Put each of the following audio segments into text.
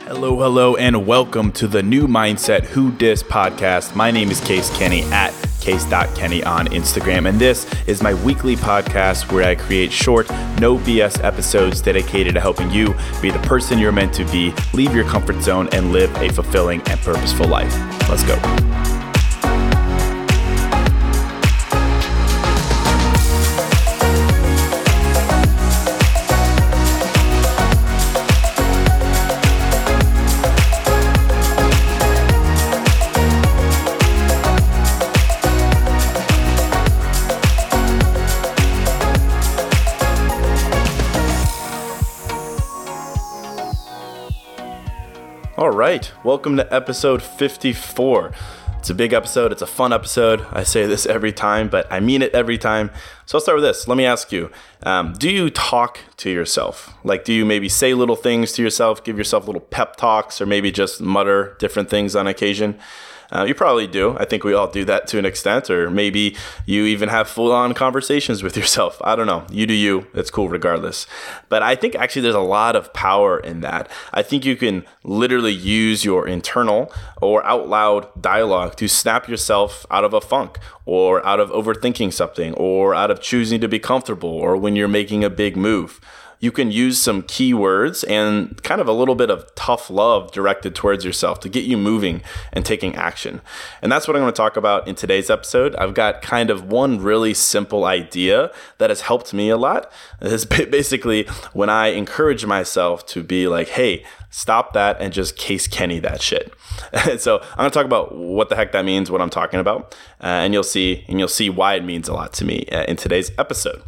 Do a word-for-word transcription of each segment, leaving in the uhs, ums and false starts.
Hello, hello, and welcome to the New Mindset Who Dis podcast. My name is Case Kenny at case dot kenny on Instagram, and this is my weekly podcast where I create short, no B S episodes dedicated to helping you be the person you're meant to be, leave your comfort zone, and live a fulfilling and purposeful life. Let's go. All right, welcome to episode fifty-four. It's a big episode. It's a fun episode. I say this every time, but I mean it every time. So I'll start with this. Let me ask you, um, do you talk to yourself? Like, do you maybe say little things to yourself, give yourself little pep talks, or maybe just mutter different things on occasion? Uh, you probably do. I think we all do that to an extent, or maybe you even have full-on conversations with yourself. I don't know. You do you. It's cool regardless. But I think actually there's a lot of power in that. I think you can literally use your internal or out loud dialogue to snap yourself out of a funk, or out of overthinking something, or out of choosing to be comfortable, or when you're making a big move. You can use some keywords and kind of a little bit of tough love directed towards yourself to get you moving and taking action. And that's what I'm going to talk about in today's episode. I've got kind of one really simple idea that has helped me a lot. It's basically when I encourage myself to be like, hey, stop that and just Case Kenny that shit. And so I'm going to talk about what the heck that means, what I'm talking about, uh, and you'll see, and you'll see why it means a lot to me uh, in today's episode.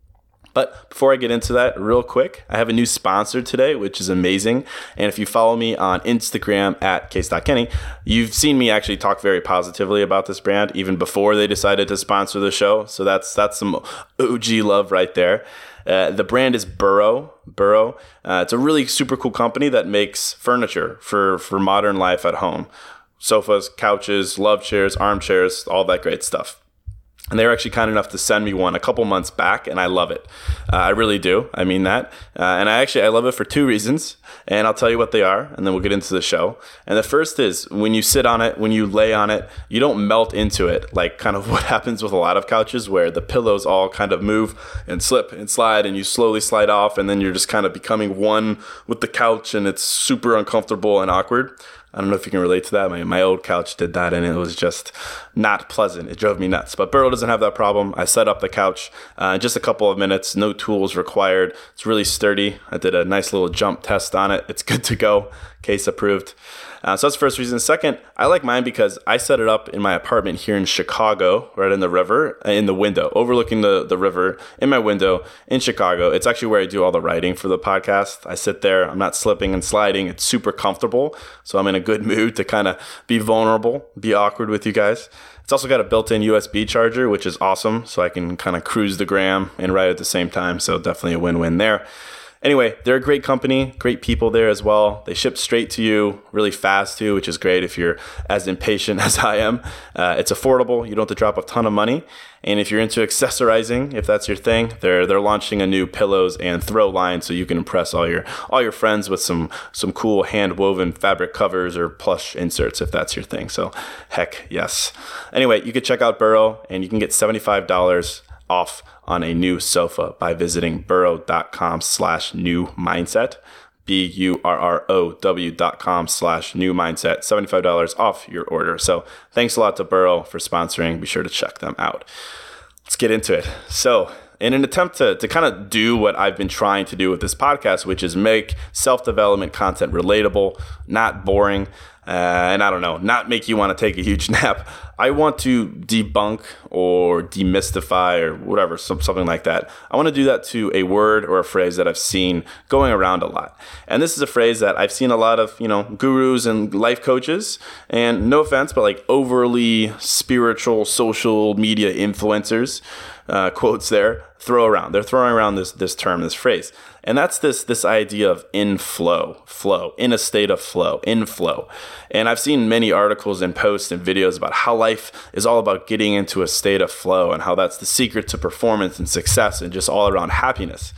But before I get into that, real quick, I have a new sponsor today, which is amazing. And if you follow me on Instagram at case dot kenny, you've seen me actually talk very positively about this brand even before they decided to sponsor the show. So that's that's some O G love right there. Uh, the brand is Burrow. Burrow. Uh, it's a really super cool company that makes furniture for, for modern life at home. Sofas, couches, love chairs, armchairs, all that great stuff. And they were actually kind enough to send me one a couple months back, and I love it. Uh, I really do. I mean that. Uh, and I actually, I love it for two reasons, and I'll tell you what they are, and then we'll get into the show. And the first is when you sit on it, when you lay on it, you don't melt into it, like kind of what happens with a lot of couches where the pillows all kind of move and slip and slide, and you slowly slide off, and then you're just kind of becoming one with the couch, and it's super uncomfortable and awkward. I don't know if you can relate to that. My, my old couch did that, and it was just not pleasant. It drove me nuts. But Burrow doesn't have that problem. I set up the couch uh, in just a couple of minutes. No tools required. It's really sturdy. I did a nice little jump test on it. It's good to go. Case approved. Uh, so that's the first reason. Second, I like mine because I set it up in my apartment here in Chicago, right in the river, in the window, overlooking the, the river in my window in Chicago. It's actually where I do all the writing for the podcast. I sit there. I'm not slipping and sliding. It's super comfortable. So I'm in a good mood to kind of be vulnerable, be awkward with you guys. It's also got a built-in U S B charger, which is awesome. So I can kind of cruise the gram and write at the same time. So definitely a win-win there. Anyway, they're a great company, great people there as well. They ship straight to you really fast too, which is great if you're as impatient as I am. Uh, it's affordable. You don't have to drop a ton of money. And if you're into accessorizing, if that's your thing, they're they're launching a new pillows and throw line so you can impress all your all your friends with some some cool hand-woven fabric covers or plush inserts if that's your thing. So heck yes. Anyway, you can check out Burrow and you can get seventy-five dollars off on a new sofa by visiting burrow.com slash new mindset, B U R R O W dot com slash new mindset, seventy-five dollars off your order. So thanks a lot to Burrow for sponsoring. Be sure to check them out. Let's get into it. So in an attempt to, to kind of do what I've been trying to do with this podcast, which is make self-development content relatable, not boring, uh, and I don't know, not make you want to take a huge nap, I want to debunk or demystify or whatever, some, something like that. I want to do that to a word or a phrase that I've seen going around a lot. And this is a phrase that I've seen a lot of, you know, gurus and life coaches, and no offense, but like overly spiritual social media influencers, uh, quotes there, throw around. They're throwing around this this term, this phrase. And that's this this idea of in flow, flow, in a state of flow, in flow. And I've seen many articles and posts and videos about how life is all about getting into a state of flow and how that's the secret to performance and success and just all around happiness.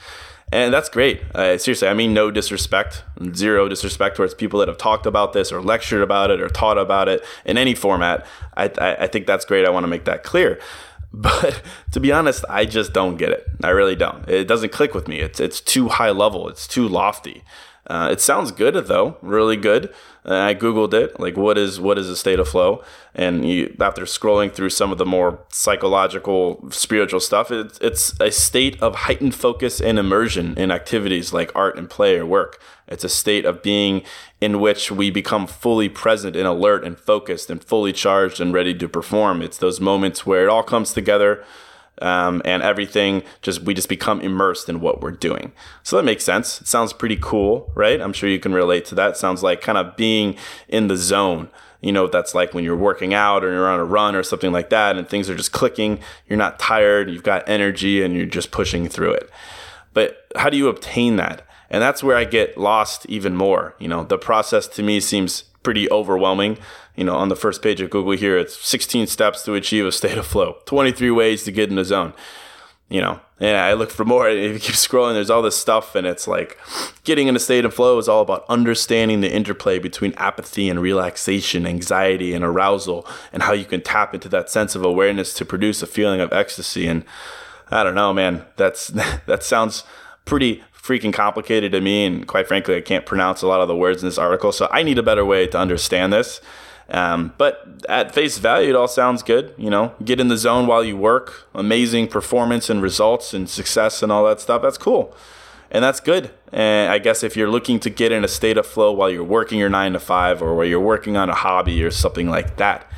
And that's great. Uh, seriously, I mean no disrespect, zero disrespect towards people that have talked about this or lectured about it or taught about it in any format. I, I, I think that's great. I want to make that clear. But to be honest, I just don't get it. I really don't. It doesn't click with me. It's it's too high level. It's too lofty. Uh, it sounds good though, really good. Uh, I Googled it, like what is what is a state of flow? And you, after scrolling through some of the more psychological, spiritual stuff, it's it's a state of heightened focus and immersion in activities like art and play or work. It's a state of being in which we become fully present and alert and focused and fully charged and ready to perform. It's those moments where it all comes together. Um, and everything just we just become immersed in what we're doing. So that makes sense. It sounds pretty cool, right? I'm sure you can relate to that. It sounds like kind of being in the zone. You know, that's like when you're working out or you're on a run or something like that, and things are just clicking. You're not tired. You've got energy, and you're just pushing through it. But how do you obtain that? And that's where I get lost even more. You know, the process to me seems pretty overwhelming. You know, on the first page of Google here, it's sixteen steps to achieve a state of flow, twenty-three ways to get in the zone. You know, and I look for more. If you keep scrolling, there's all this stuff, and it's like getting in a state of flow is all about understanding the interplay between apathy and relaxation, anxiety and arousal, and how you can tap into that sense of awareness to produce a feeling of ecstasy. And I don't know, man, that's that sounds pretty freaking complicated to me, and quite frankly, I can't pronounce a lot of the words in this article, so I need a better way to understand this. Um, but at face value, it all sounds good. You know, get in the zone while you work, amazing performance and results and success and all that stuff. That's cool. And that's good. And I guess if you're looking to get in a state of flow while you're working your nine to five or while you're working on a hobby or something like that.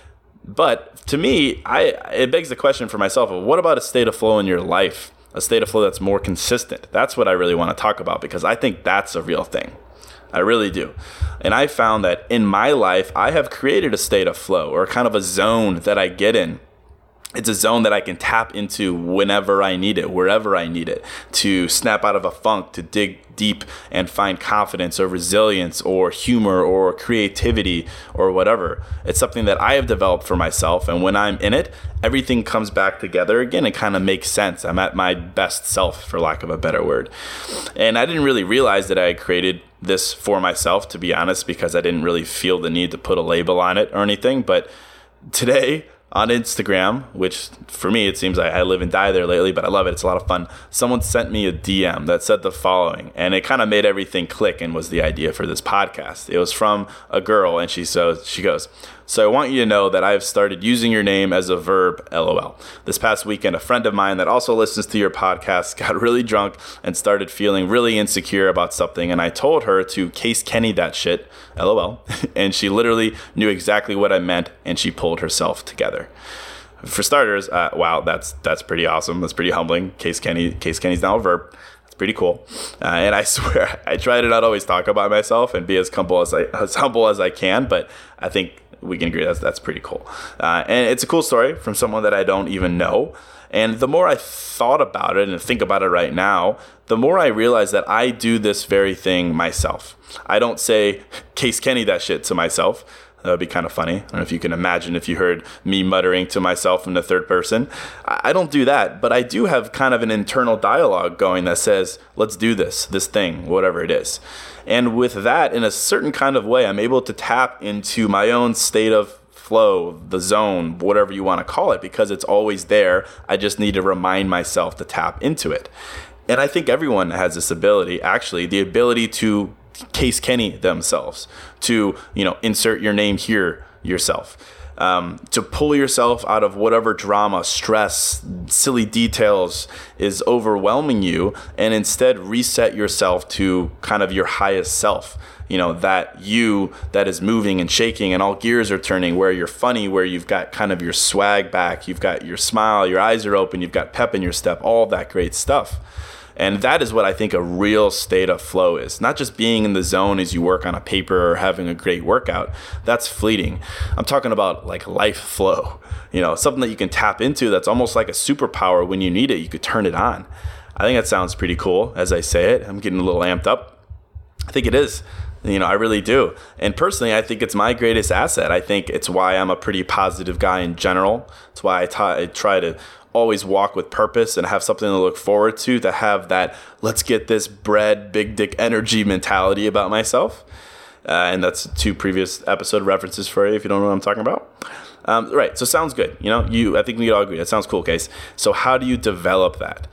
But to me, I it begs the question for myself of what about a state of flow in your life? A state of flow that's more consistent. That's what I really want to talk about, because I think that's a real thing. I really do. And I found that in my life, I have created a state of flow, or kind of a zone that I get in. It's a zone that I can tap into whenever I need it, wherever I need it, to snap out of a funk, to dig deep and find confidence or resilience or humor or creativity or whatever. It's something that I have developed for myself. And when I'm in it, everything comes back together again. It kind of makes sense. I'm at my best self, for lack of a better word. And I didn't really realize that I had created this for myself, to be honest, because I didn't really feel the need to put a label on it or anything. But today, on Instagram, which for me, it seems like I live and die there lately, but I love it. It's a lot of fun. Someone sent me a D M that said the following, and it kind of made everything click and was the idea for this podcast. It was from a girl, and she says, she goes, "So I want you to know that I've started using your name as a verb, LOL. This past weekend, a friend of mine that also listens to your podcast got really drunk and started feeling really insecure about something, and I told her to Case Kenny that shit, LOL, and she literally knew exactly what I meant, and she pulled herself together." For starters, uh, wow, that's that's pretty awesome. That's pretty humbling. Case Kenny, Case Kenny's now a verb. It's pretty cool. Uh, and I swear, I try to not always talk about myself and be as humble as I as humble as I can, but I think we can agree that's that's pretty cool. Uh, and it's a cool story from someone that I don't even know. And the more I thought about it and think about it right now, the more I realize that I do this very thing myself. I don't say Case Kenny that shit to myself. That would be kind of funny. I don't know if you can imagine if you heard me muttering to myself in the third person. I don't do that, but I do have kind of an internal dialogue going that says, let's do this, this thing, whatever it is. And with that, in a certain kind of way, I'm able to tap into my own state of flow, the zone, whatever you want to call it, because it's always there. I just need to remind myself to tap into it. And I think everyone has this ability, actually, the ability to Case Kenny themselves, to, you know, insert your name here yourself, um, to pull yourself out of whatever drama, stress, silly details is overwhelming you, and instead reset yourself to kind of your highest self. You know, that you that is moving and shaking and all gears are turning, where you're funny, where you've got kind of your swag back, you've got your smile, your eyes are open, you've got pep in your step, all that great stuff. And that is what I think a real state of flow is. Not just being in the zone as you work on a paper or having a great workout. That's fleeting. I'm talking about like life flow. You know, something that you can tap into that's almost like a superpower. When you need it, you could turn it on. I think that sounds pretty cool as I say it. I'm getting a little amped up. I think it is. You know, I really do. And personally, I think it's my greatest asset. I think it's why I'm a pretty positive guy in general. It's why I, t- I try to always walk with purpose and have something to look forward to, to have that let's get this bread, big dick energy mentality about myself. Uh, and that's two previous episode references for you if you don't know what I'm talking about. Um, right. So sounds good. You know, you, I think we all agree. That sounds cool, Case. So how do you develop that?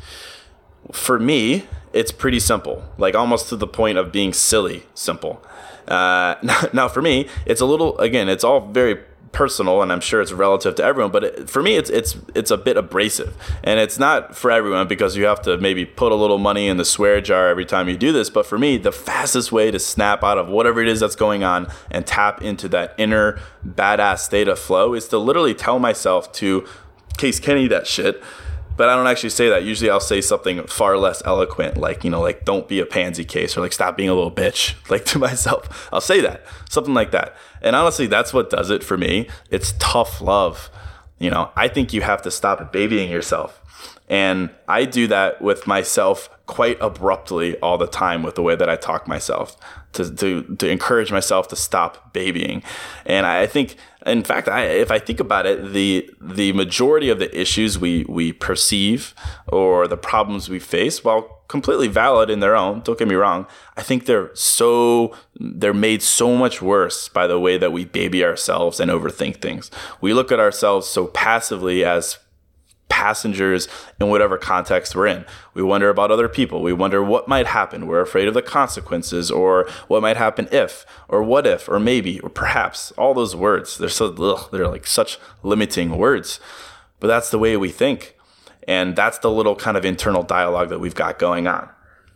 For me, it's pretty simple, like almost to the point of being silly simple. Uh, now, now, for me, it's a little, again, it's all very personal, and I'm sure it's relative to everyone, but it, for me, it's it's it's a bit abrasive, and it's not for everyone because you have to maybe put a little money in the swear jar every time you do this. But for me, the fastest way to snap out of whatever it is that's going on and tap into that inner badass state of flow is to literally tell myself to Case Kenny that shit. But I don't actually say that. Usually I'll say something far less eloquent, like, you know, like, don't be a pansy, Case, or like, stop being a little bitch, like, to myself. I'll say that, something like that. And honestly, that's what does it for me. It's tough love. You know, I think you have to stop babying yourself. And I do that with myself quite abruptly all the time with the way that I talk myself to to, to encourage myself to stop babying. And I think, in fact, I, if I think about it, the the majority of the issues we we perceive or the problems we face, while completely valid in their own, don't get me wrong, I think they're so they're made so much worse by the way that we baby ourselves and overthink things. We look at ourselves so passively as passengers in whatever context we're in. We wonder about other people. We wonder what might happen. We're afraid of the consequences, or what might happen if, or what if, or maybe, or perhaps. All those words, they're so ugh, they're like such limiting words. But that's the way we think. And that's the little kind of internal dialogue that we've got going on.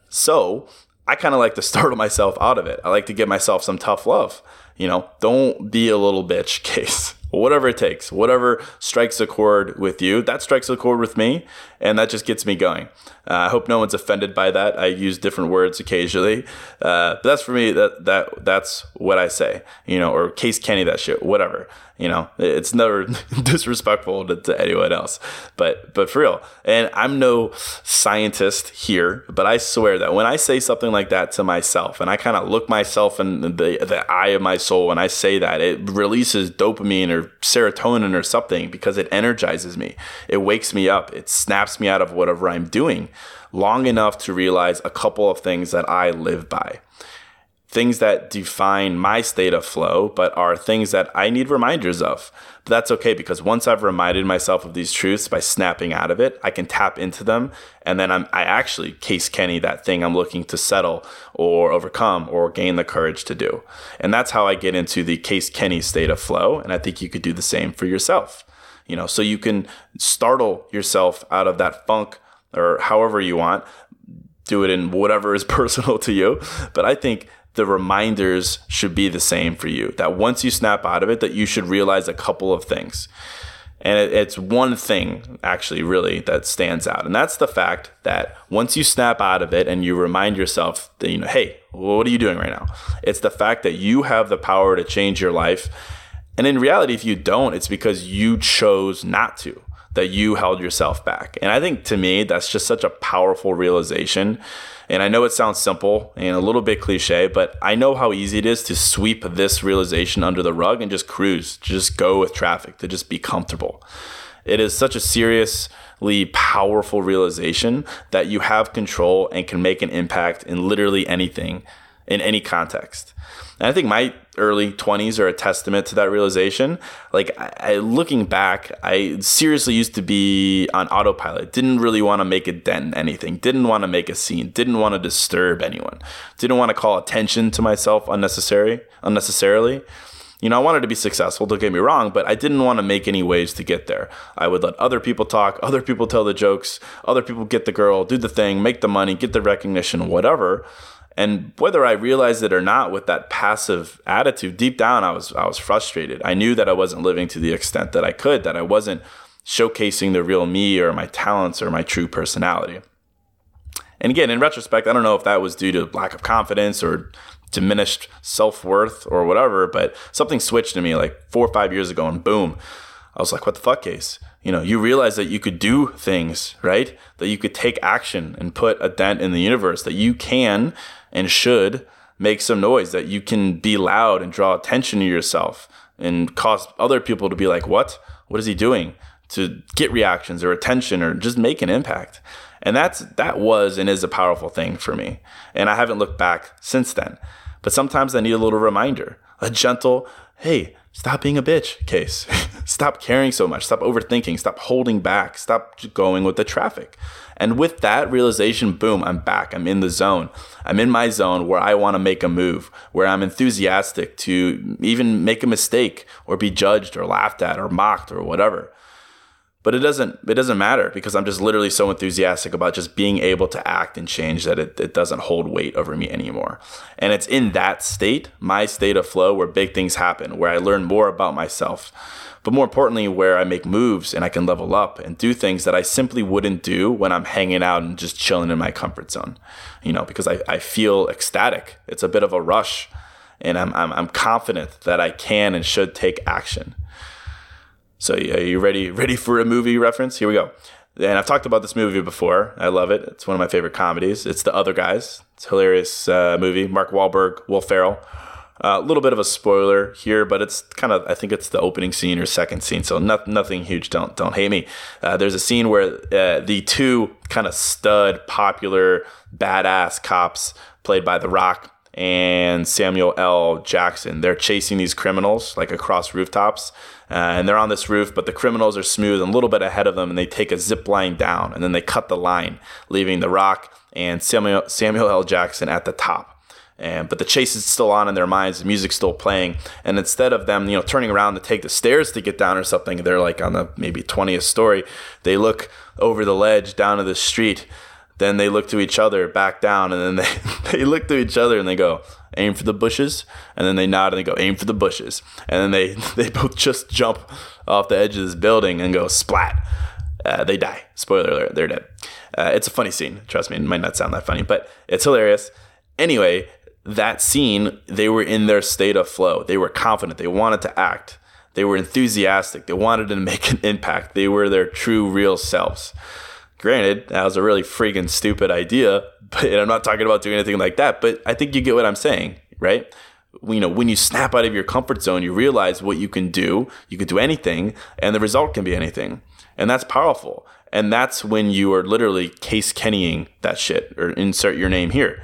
So I kind of like to startle myself out of it. I like to give myself some tough love. You know, don't be a little bitch, Case. Whatever it takes, whatever strikes a chord with you, that strikes a chord with me, and that just gets me going. Uh, I hope no one's offended by that. I use different words occasionally, uh, but that's for me. That that that's what I say, you know, or Case Kenny that shit, whatever. You know, it's never disrespectful to, to anyone else, but but for real. And I'm no scientist here, but I swear that when I say something like that to myself, and I kind of look myself in the the eye of my soul, and I say that, it releases dopamine or serotonin or something because it energizes me. It wakes me up. It snaps me out of whatever I'm doing long enough to realize a couple of things that I live by. Things that define my state of flow, but are things that I need reminders of. But that's okay, because once I've reminded myself of these truths by snapping out of it, I can tap into them, and then I'm, I actually Case Kenny that thing I'm looking to settle or overcome or gain the courage to do. And that's how I get into the Case Kenny state of flow, and I think you could do the same for yourself. You know, so you can startle yourself out of that funk, or however you want. Do it in whatever is personal to you. But I think the reminders should be the same for you, that once you snap out of it, that you should realize a couple of things. And it, it's one thing, actually, really, that stands out. And that's the fact that once you snap out of it and you remind yourself that, you know, hey, what are you doing right now? It's the fact that you have the power to change your life. And in reality, if you don't, it's because you chose not to, that you held yourself back. And I think, to me, that's just such a powerful realization. And I know it sounds simple and a little bit cliche, but I know how easy it is to sweep this realization under the rug and just cruise, to just go with traffic, to just be comfortable. It is such a seriously powerful realization that you have control and can make an impact in literally anything, in any context. And I think my early twenties are a testament to that realization. Like, I, I, looking back, I seriously used to be on autopilot. Didn't really want to make a dent in anything. Didn't want to make a scene. Didn't want to disturb anyone. Didn't want to call attention to myself unnecessary, unnecessarily. You know, I wanted to be successful, don't get me wrong, but I didn't want to make any waves to get there. I would let other people talk, other people tell the jokes, other people get the girl, do the thing, make the money, get the recognition, whatever. And whether I realized it or not, with that passive attitude, deep down, I was I was frustrated. I knew that I wasn't living to the extent that I could, that I wasn't showcasing the real me or my talents or my true personality. And again, in retrospect, I don't know if that was due to lack of confidence or diminished self-worth or whatever, but something switched in me like four or five years ago, and boom, I was like, what the fuck, Case? You know, you realize that you could do things, right? That you could take action and put a dent in the universe, that you can and should make some noise, that you can be loud and draw attention to yourself and cause other people to be like, what? What is he doing? to get reactions or attention or just make an impact. And that's that was and is a powerful thing for me. And I haven't looked back since then. But sometimes I need a little reminder, a gentle, hey, stop being a bitch case. Stop caring so much. Stop overthinking. Stop holding back. Stop going with the traffic. And with that realization, boom, I'm back. I'm in the zone. I'm in my zone where I want to make a move, where I'm enthusiastic to even make a mistake or be judged or laughed at or mocked or whatever. But it doesn't it doesn't matter because I'm just literally so enthusiastic about just being able to act and change that it, it doesn't hold weight over me anymore. And it's in that state, my state of flow, where big things happen, where I learn more about myself. But more importantly, where I make moves and I can level up and do things that I simply wouldn't do when I'm hanging out and just chilling in my comfort zone. You know, because I, I feel ecstatic. It's a bit of a rush. And I'm, I'm I'm confident that I can and should take action. So are you ready ready for a movie reference? Here we go. And I've talked about this movie before. I love it. It's one of my favorite comedies. It's The Other Guys. It's a hilarious uh, movie. Mark Wahlberg, Will Ferrell. A uh, little bit of a spoiler here, but it's kind of, I think it's the opening scene or second scene. So not, nothing huge. Don't don't hate me. Uh, there's a scene where uh, the two kind of stud, popular, badass cops played by The Rock and Samuel L. Jackson, they're chasing these criminals like across rooftops. Uh, and they're on this roof, but the criminals are smooth and a little bit ahead of them, and they take a zip line down, and then they cut the line, leaving The Rock and Samuel Samuel L. Jackson at the top. And but the chase is still on in their minds, the music's still playing, and instead of them, you know, turning around to take the stairs to get down or something, they're like on the maybe twentieth story. They look over the ledge down to the street. Then they look to each other, back down, and then they, they look to each other and they go, aim for the bushes. And then they nod and they go, aim for the bushes. And then they, they both just jump off the edge of this building and go, splat. Uh, they die. Spoiler alert, they're dead. Uh, it's a funny scene. Trust me, it might not sound that funny, but it's hilarious. Anyway, that scene, they were in their state of flow. They were confident. They wanted to act. They were enthusiastic. They wanted to make an impact. They were their true, real selves. Granted, that was a really freaking stupid idea, but I'm not talking about doing anything like that, but I think you get what I'm saying, right? You know, when you snap out of your comfort zone, you realize what you can do. You can do anything, and the result can be anything. And that's powerful. And that's when you are literally Case Kennying that shit, or insert your name here.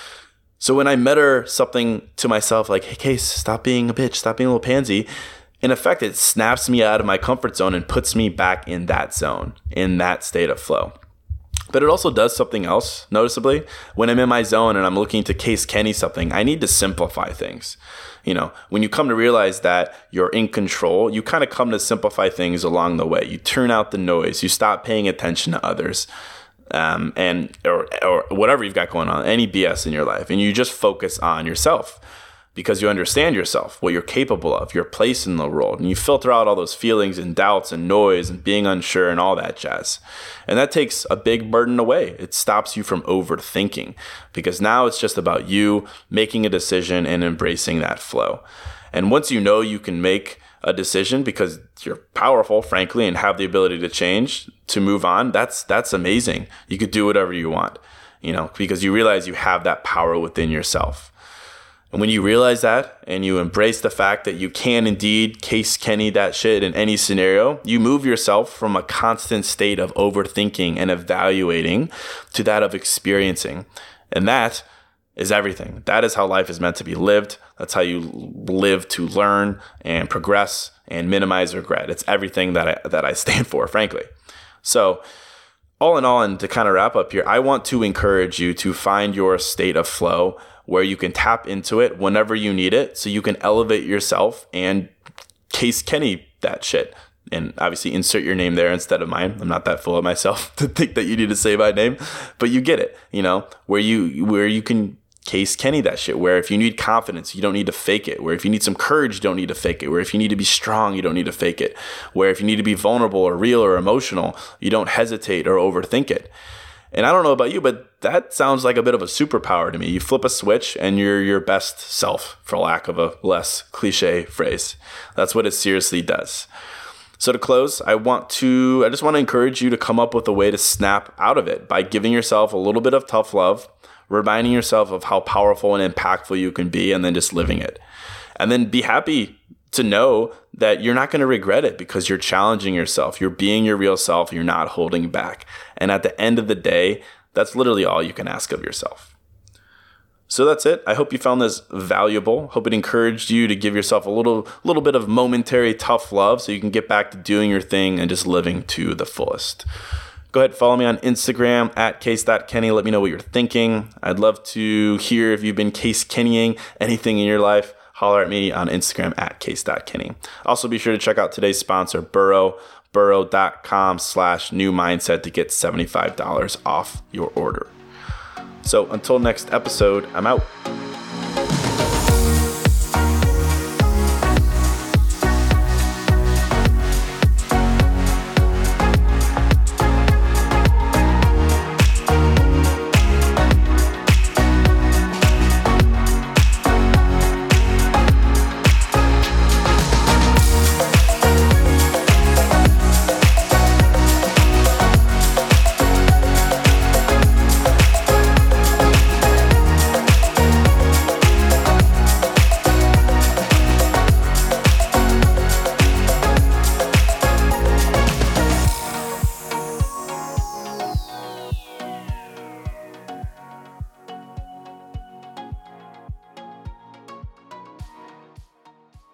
So when I mutter something to myself like, hey, Case, stop being a bitch, stop being a little pansy, in effect, it snaps me out of my comfort zone and puts me back in that zone, in that state of flow. But it also does something else, noticeably. When I'm in my zone and I'm looking to Case Kenny something, I need to simplify things. You know, when you come to realize that you're in control, you kind of come to simplify things along the way. You turn out the noise. You stop paying attention to others. Um, and or, or whatever you've got going on, any B S in your life. And you just focus on yourself. Because you understand yourself, what you're capable of, your place in the world, and you filter out all those feelings and doubts and noise and being unsure and all that jazz. And that takes a big burden away. It stops you from overthinking because now it's just about you making a decision and embracing that flow. And once you know you can make a decision because you're powerful, frankly, and have the ability to change, to move on, that's that's amazing. You could do whatever you want, you know, because you realize you have that power within yourself. And when you realize that and you embrace the fact that you can indeed Case Kenny that shit in any scenario, you move yourself from a constant state of overthinking and evaluating to that of experiencing. And that is everything. That is how life is meant to be lived. That's how you live to learn and progress and minimize regret. It's everything that I, that I stand for, frankly. So all in all, and to kind of wrap up here, I want to encourage you to find your state of flow where you can tap into it whenever you need it so you can elevate yourself and Case Kenny that shit. And obviously insert your name there instead of mine. I'm not that full of myself to think that you need to say my name, but you get it, you know, where you where you can Case Kenny that shit, where if you need confidence, you don't need to fake it. Where if you need some courage, you don't need to fake it. Where if you need to be strong, you don't need to fake it. Where if you need to be vulnerable or real or emotional, you don't hesitate or overthink it. And I don't know about you, but that sounds like a bit of a superpower to me. You flip a switch and you're your best self, for lack of a less cliche phrase. That's what it seriously does. So to close, I want to, I just want to encourage you to come up with a way to snap out of it by giving yourself a little bit of tough love, reminding yourself of how powerful and impactful you can be, and then just living it. And then be happy to know that you're not going to regret it because you're challenging yourself. You're being your real self. You're not holding back. And at the end of the day, that's literally all you can ask of yourself. So that's it. I hope you found this valuable. Hope it encouraged you to give yourself a little, little bit of momentary tough love so you can get back to doing your thing and just living to the fullest. Go ahead, follow me on Instagram at case dot kenny. Let me know what you're thinking. I'd love to hear if you've been case kennying anything in your life. Holler at me on Instagram at case dot kenny. Also, be sure to check out today's sponsor, Burrow, burrow.com slash new mindset to get seventy-five dollars off your order. So until next episode, I'm out.